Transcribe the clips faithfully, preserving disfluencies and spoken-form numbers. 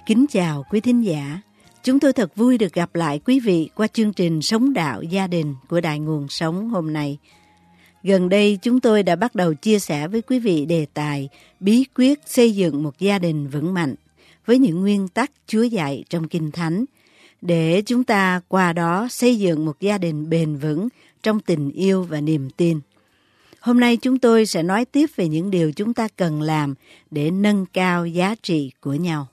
Kính chào quý thính giả. Chúng tôi thật vui được gặp lại quý vị qua chương trình Sống Đạo Gia Đình của Đài Nguồn Sống hôm nay. Gần đây chúng tôi đã bắt đầu chia sẻ với quý vị đề tài bí quyết xây dựng một gia đình vững mạnh với những nguyên tắc Chúa dạy trong Kinh Thánh để chúng ta qua đó xây dựng một gia đình bền vững trong tình yêu và niềm tin. Hôm nay chúng tôi sẽ nói tiếp về những điều chúng ta cần làm để nâng cao giá trị của nhau.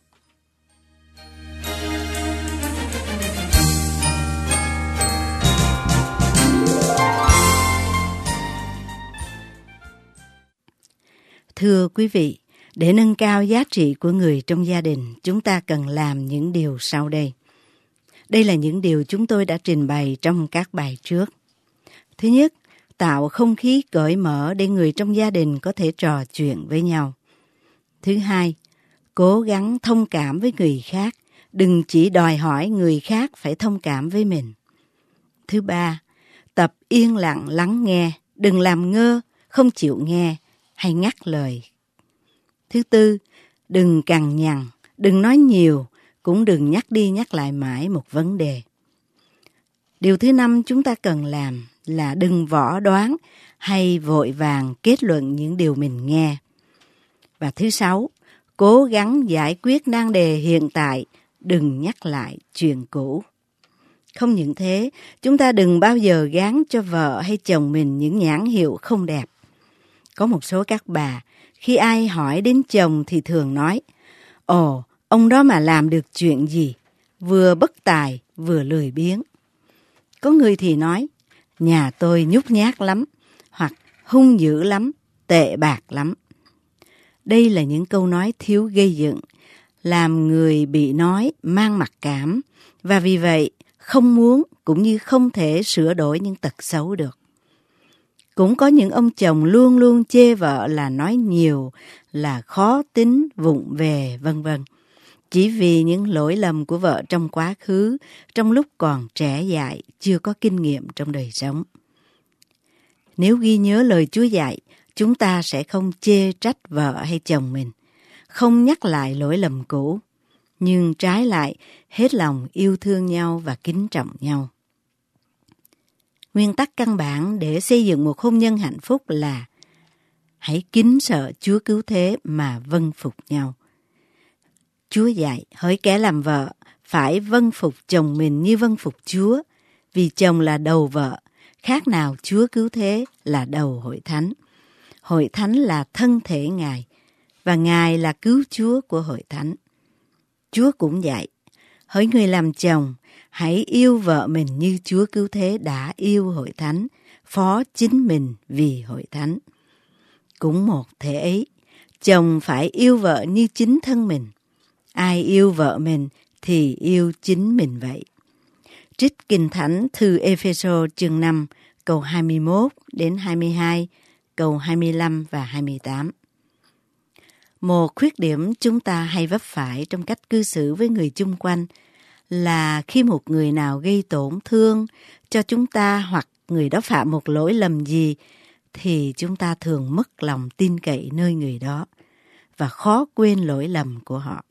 Thưa quý vị, để nâng cao giá trị của người trong gia đình, chúng ta cần làm những điều sau đây. Đây là những điều chúng tôi đã trình bày trong các bài trước. Thứ nhất, tạo không khí cởi mở để người trong gia đình có thể trò chuyện với nhau. Thứ hai, cố gắng thông cảm với người khác, đừng chỉ đòi hỏi người khác phải thông cảm với mình. Thứ ba, tập yên lặng lắng nghe, đừng làm ngơ, không chịu nghe hay ngắt lời. Thứ tư, đừng cằn nhằn, đừng nói nhiều, cũng đừng nhắc đi nhắc lại mãi một vấn đề. Điều thứ năm chúng ta cần làm là đừng võ đoán hay vội vàng kết luận những điều mình nghe. Và thứ sáu, cố gắng giải quyết nan đề hiện tại, đừng nhắc lại chuyện cũ. Không những thế, chúng ta đừng bao giờ gán cho vợ hay chồng mình những nhãn hiệu không đẹp. Có một số các bà, khi ai hỏi đến chồng thì thường nói, ồ, ông đó mà làm được chuyện gì, vừa bất tài, vừa lười biếng. Có người thì nói, nhà tôi nhút nhát lắm, hoặc hung dữ lắm, tệ bạc lắm. Đây là những câu nói thiếu gây dựng, làm người bị nói mang mặc cảm, và vì vậy không muốn cũng như không thể sửa đổi những tật xấu được. Cũng có những ông chồng luôn luôn chê vợ là nói nhiều, là khó tính, vụng về, vân vân. Chỉ vì những lỗi lầm của vợ trong quá khứ, trong lúc còn trẻ dại, chưa có kinh nghiệm trong đời sống. Nếu ghi nhớ lời Chúa dạy, chúng ta sẽ không chê trách vợ hay chồng mình, không nhắc lại lỗi lầm cũ, nhưng trái lại hết lòng yêu thương nhau và kính trọng nhau. Nguyên tắc căn bản để xây dựng một hôn nhân hạnh phúc là hãy kính sợ Chúa cứu thế mà vâng phục nhau. Chúa dạy hỡi kẻ làm vợ phải vâng phục chồng mình như vâng phục Chúa, vì chồng là đầu vợ, khác nào Chúa cứu thế là đầu hội thánh. Hội thánh là thân thể Ngài, và Ngài là cứu Chúa của hội thánh. Chúa cũng dạy, hỡi người làm chồng, hãy yêu vợ mình như Chúa cứu thế đã yêu hội thánh, phó chính mình vì hội thánh. Cũng một thể ấy, chồng phải yêu vợ như chính thân mình. Ai yêu vợ mình thì yêu chính mình vậy. Trích Kinh Thánh thư Ê-phê-sô chương năm, câu hai mươi mốt đến hai mươi hai, câu hai mươi lăm và hai mươi tám. Một khuyết điểm chúng ta hay vấp phải trong cách cư xử với người chung quanh là khi một người nào gây tổn thương cho chúng ta hoặc người đó phạm một lỗi lầm gì thì chúng ta thường mất lòng tin cậy nơi người đó và khó quên lỗi lầm của họ.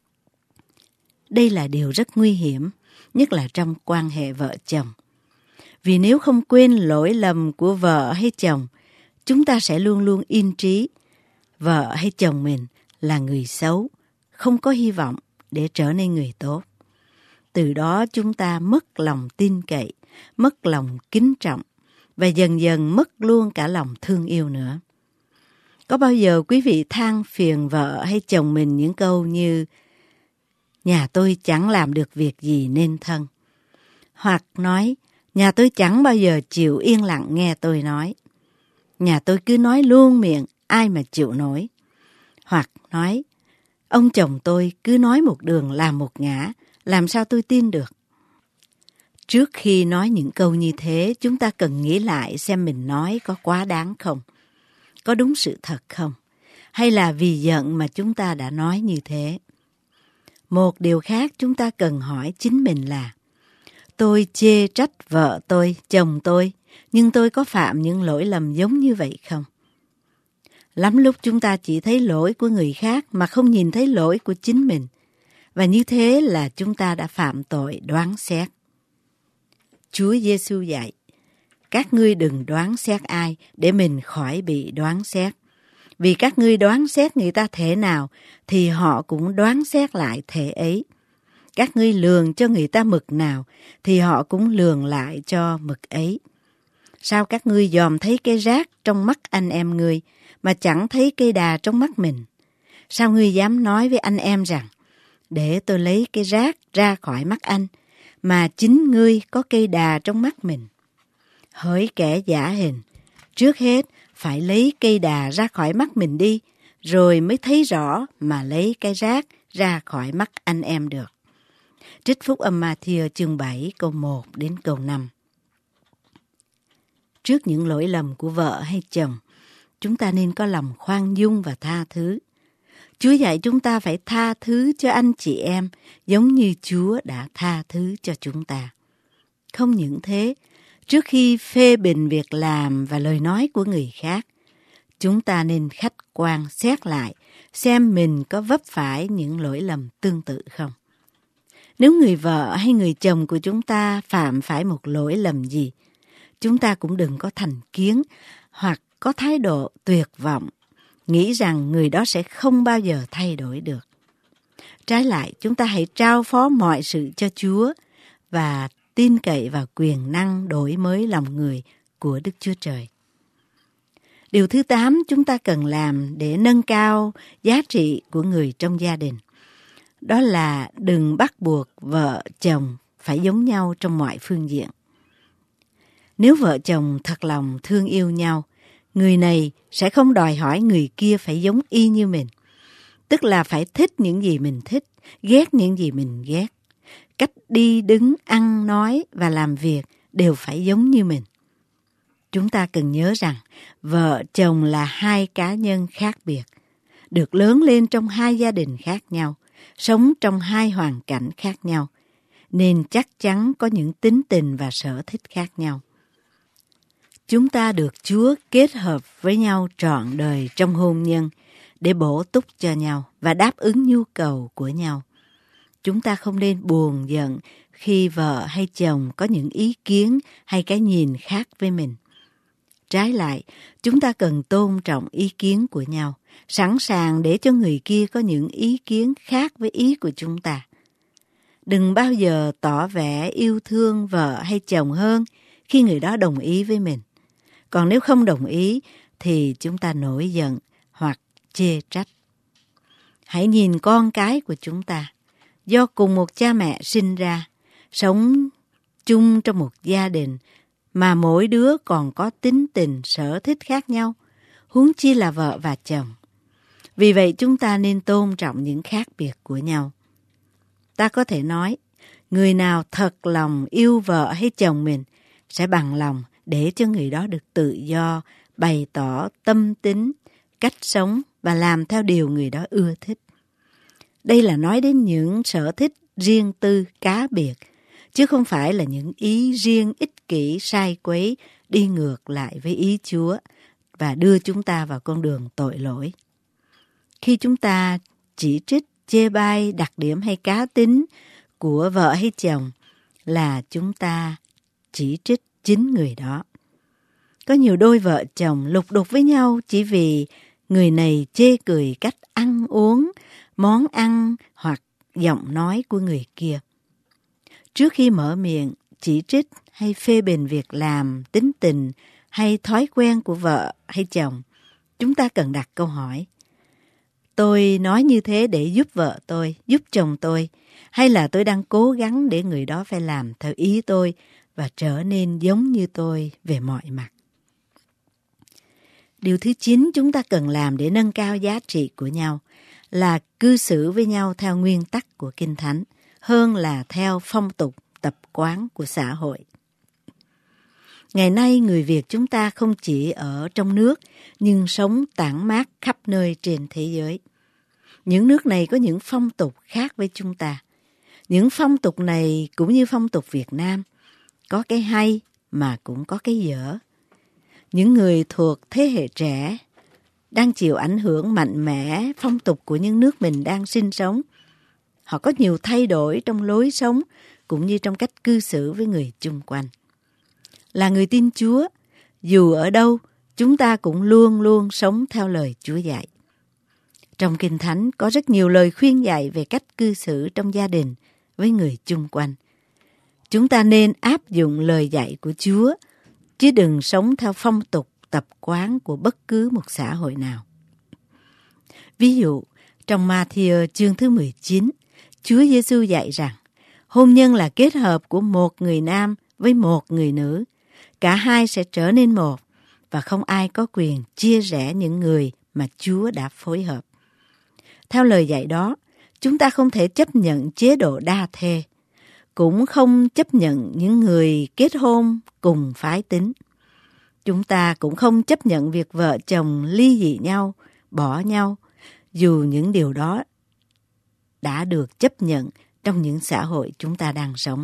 Đây là điều rất nguy hiểm, nhất là trong quan hệ vợ chồng. Vì nếu không quên lỗi lầm của vợ hay chồng, chúng ta sẽ luôn luôn in trí vợ hay chồng mình là người xấu, không có hy vọng để trở nên người tốt. Từ đó chúng ta mất lòng tin cậy, mất lòng kính trọng và dần dần mất luôn cả lòng thương yêu nữa. Có bao giờ quý vị than phiền vợ hay chồng mình những câu như nhà tôi chẳng làm được việc gì nên thân, hoặc nói nhà tôi chẳng bao giờ chịu yên lặng nghe tôi nói, nhà tôi cứ nói luôn miệng ai mà chịu nổi, hoặc nói ông chồng tôi cứ nói một đường làm một ngã, làm sao tôi tin được? Trước khi nói những câu như thế, chúng ta cần nghĩ lại xem mình nói có quá đáng không? Có đúng sự thật không? Hay là vì giận mà chúng ta đã nói như thế? Một điều khác chúng ta cần hỏi chính mình là tôi chê trách vợ tôi, chồng tôi, nhưng tôi có phạm những lỗi lầm giống như vậy không? Lắm lúc chúng ta chỉ thấy lỗi của người khác mà không nhìn thấy lỗi của chính mình. Và như thế là chúng ta đã phạm tội đoán xét. Chúa Giêsu dạy, các ngươi đừng đoán xét ai để mình khỏi bị đoán xét. Vì các ngươi đoán xét người ta thể nào thì họ cũng đoán xét lại thể ấy. Các ngươi lường cho người ta mực nào thì họ cũng lường lại cho mực ấy. Sao các ngươi dòm thấy cây rác trong mắt anh em ngươi mà chẳng thấy cây đà trong mắt mình? Sao ngươi dám nói với anh em rằng, để tôi lấy cây rác ra khỏi mắt anh, mà chính ngươi có cây đà trong mắt mình? Hỡi kẻ giả hình, trước hết phải lấy cây đà ra khỏi mắt mình đi, rồi mới thấy rõ mà lấy cái rác ra khỏi mắt anh em được. Trích Phúc Âm Ma-thi-ơ chương bảy câu một đến câu năm. Trước những lỗi lầm của vợ hay chồng, chúng ta nên có lòng khoan dung và tha thứ. Chúa dạy chúng ta phải tha thứ cho anh chị em giống như Chúa đã tha thứ cho chúng ta. Không những thế, trước khi phê bình việc làm và lời nói của người khác, chúng ta nên khách quan xét lại xem mình có vấp phải những lỗi lầm tương tự không. Nếu người vợ hay người chồng của chúng ta phạm phải một lỗi lầm gì, chúng ta cũng đừng có thành kiến hoặc có thái độ tuyệt vọng, nghĩ rằng người đó sẽ không bao giờ thay đổi được. Trái lại, chúng ta hãy trao phó mọi sự cho Chúa và tin cậy vào quyền năng đổi mới lòng người của Đức Chúa Trời. Điều thứ tám chúng ta cần làm để nâng cao giá trị của người trong gia đình, đó là đừng bắt buộc vợ chồng phải giống nhau trong mọi phương diện. Nếu vợ chồng thật lòng thương yêu nhau, người này sẽ không đòi hỏi người kia phải giống y như mình. Tức là phải thích những gì mình thích, ghét những gì mình ghét. Cách đi, đứng, ăn, nói và làm việc đều phải giống như mình. Chúng ta cần nhớ rằng vợ chồng là hai cá nhân khác biệt, được lớn lên trong hai gia đình khác nhau, sống trong hai hoàn cảnh khác nhau, nên chắc chắn có những tính tình và sở thích khác nhau. Chúng ta được Chúa kết hợp với nhau trọn đời trong hôn nhân để bổ túc cho nhau và đáp ứng nhu cầu của nhau. Chúng ta không nên buồn giận khi vợ hay chồng có những ý kiến hay cái nhìn khác với mình. Trái lại, chúng ta cần tôn trọng ý kiến của nhau, sẵn sàng để cho người kia có những ý kiến khác với ý của chúng ta. Đừng bao giờ tỏ vẻ yêu thương vợ hay chồng hơn khi người đó đồng ý với mình. Còn nếu không đồng ý thì chúng ta nổi giận hoặc chê trách. Hãy nhìn con cái của chúng ta, do cùng một cha mẹ sinh ra, sống chung trong một gia đình mà mỗi đứa còn có tính tình, sở thích khác nhau, huống chi là vợ và chồng. Vì vậy chúng ta nên tôn trọng những khác biệt của nhau. Ta có thể nói, người nào thật lòng yêu vợ hay chồng mình sẽ bằng lòng để cho người đó được tự do, bày tỏ tâm tính, cách sống và làm theo điều người đó ưa thích. Đây là nói đến những sở thích riêng tư, cá biệt, chứ không phải là những ý riêng ích kỷ, sai quấy, đi ngược lại với ý Chúa và đưa chúng ta vào con đường tội lỗi. Khi chúng ta chỉ trích, chê bai đặc điểm hay cá tính của vợ hay chồng là chúng ta chỉ trích chính người đó. Có nhiều đôi vợ chồng lục đục với nhau chỉ vì người này chê cười cách ăn uống, món ăn hoặc giọng nói của người kia. Trước khi mở miệng chỉ trích hay phê bình việc làm, tính tình hay thói quen của vợ hay chồng, chúng ta cần đặt câu hỏi. Tôi nói như thế để giúp vợ tôi, giúp chồng tôi, hay là tôi đang cố gắng để người đó phải làm theo ý tôi và trở nên giống như tôi về mọi mặt? Điều thứ chín chúng ta cần làm để nâng cao giá trị của nhau là cư xử với nhau theo nguyên tắc của Kinh Thánh hơn là theo phong tục, tập quán của xã hội. Ngày nay người Việt chúng ta không chỉ ở trong nước nhưng sống tản mát khắp nơi trên thế giới. Những nước này có những phong tục khác với chúng ta. Những phong tục này cũng như phong tục Việt Nam, có cái hay mà cũng có cái dở. Những người thuộc thế hệ trẻ đang chịu ảnh hưởng mạnh mẽ phong tục của những nước mình đang sinh sống. họ có nhiều thay đổi trong lối sống cũng như trong cách cư xử với người chung quanh. Là người tin Chúa, dù ở đâu, chúng ta cũng luôn luôn sống theo lời Chúa dạy. Trong Kinh Thánh có rất nhiều lời khuyên dạy về cách cư xử trong gia đình với người chung quanh. Chúng ta nên áp dụng lời dạy của Chúa, chứ đừng sống theo phong tục, tập quán của bất cứ một xã hội nào. Ví dụ, trong Ma-thi-ơ chương thứ mười chín, Chúa Giêsu dạy rằng hôn nhân là kết hợp của một người nam với một người nữ. Cả hai sẽ trở nên một và không ai có quyền chia rẽ những người mà Chúa đã phối hợp. Theo lời dạy đó, chúng ta không thể chấp nhận chế độ đa thê, cũng không chấp nhận những người kết hôn cùng phái tính. Chúng ta cũng không chấp nhận việc vợ chồng ly dị nhau, bỏ nhau, dù những điều đó đã được chấp nhận trong những xã hội chúng ta đang sống.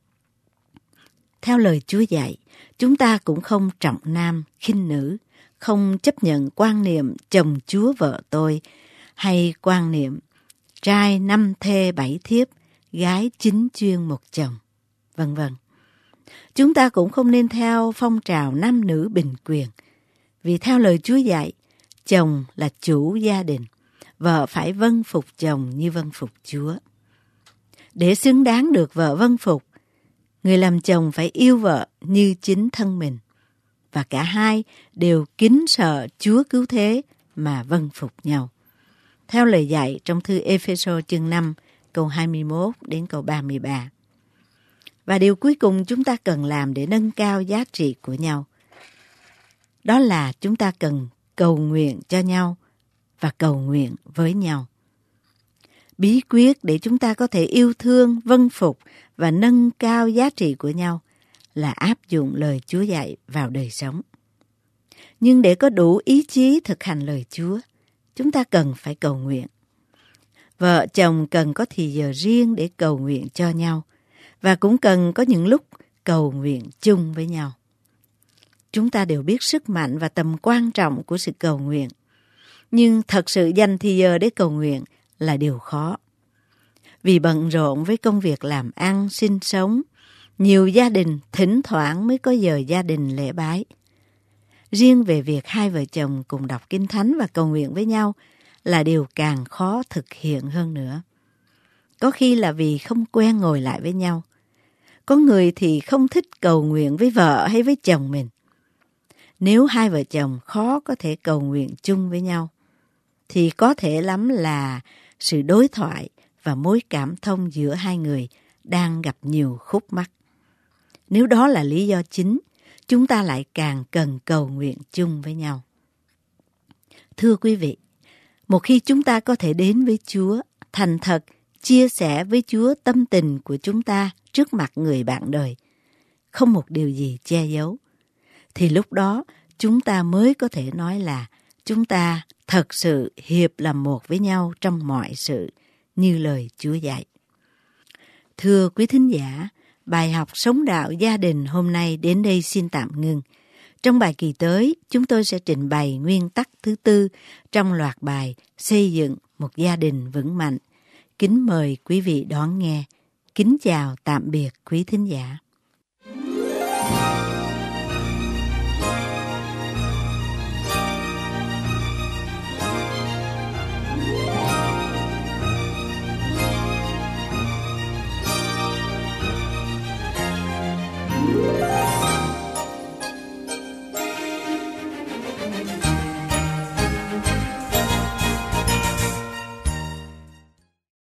Theo lời Chúa dạy, chúng ta cũng không trọng nam khinh nữ, không chấp nhận quan niệm chồng chúa vợ tôi, hay quan niệm trai năm thê bảy thiếp, gái chín chuyên một chồng, vân vân. Chúng ta cũng không nên theo phong trào nam nữ bình quyền, vì theo lời Chúa dạy, chồng là chủ gia đình, vợ phải vâng phục chồng như vâng phục Chúa. Để xứng đáng được vợ vâng phục, người làm chồng phải yêu vợ như chính thân mình, và cả hai đều kính sợ Chúa cứu thế mà vâng phục nhau. Theo lời dạy trong thư Ê-phê-sô chương năm, câu hai mươi mốt đến câu ba mươi ba. Và điều cuối cùng chúng ta cần làm để nâng cao giá trị của nhau, đó là chúng ta cần cầu nguyện cho nhau và cầu nguyện với nhau. Bí quyết để chúng ta có thể yêu thương, vâng phục và nâng cao giá trị của nhau là áp dụng lời Chúa dạy vào đời sống. Nhưng để có đủ ý chí thực hành lời Chúa, chúng ta cần phải cầu nguyện. Vợ chồng cần có thì giờ riêng để cầu nguyện cho nhau, và cũng cần có những lúc cầu nguyện chung với nhau. Chúng ta đều biết sức mạnh và tầm quan trọng của sự cầu nguyện, nhưng thật sự dành thì giờ để cầu nguyện là điều khó. Vì bận rộn với công việc làm ăn, sinh sống, nhiều gia đình thỉnh thoảng mới có giờ gia đình lễ bái. Riêng về việc hai vợ chồng cùng đọc Kinh Thánh và cầu nguyện với nhau là điều càng khó thực hiện hơn nữa. Có khi là vì không quen ngồi lại với nhau. Có người thì không thích cầu nguyện với vợ hay với chồng mình. Nếu hai vợ chồng khó có thể cầu nguyện chung với nhau, thì có thể lắm là sự đối thoại và mối cảm thông giữa hai người đang gặp nhiều khúc mắc. Nếu đó là lý do chính, chúng ta lại càng cần cầu nguyện chung với nhau. Thưa quý vị, một khi chúng ta có thể đến với Chúa, thành thật, chia sẻ với Chúa tâm tình của chúng ta trước mặt người bạn đời, không một điều gì che giấu, thì lúc đó chúng ta mới có thể nói là chúng ta thật sự hiệp làm một với nhau trong mọi sự, như lời Chúa dạy. Thưa quý thính giả, bài học Sống Đạo Gia Đình hôm nay đến đây xin tạm ngưng. Trong bài kỳ tới, chúng tôi sẽ trình bày nguyên tắc thứ tư trong loạt bài Xây dựng một gia đình vững mạnh. Kính mời quý vị đón nghe. Kính chào tạm biệt quý thính giả.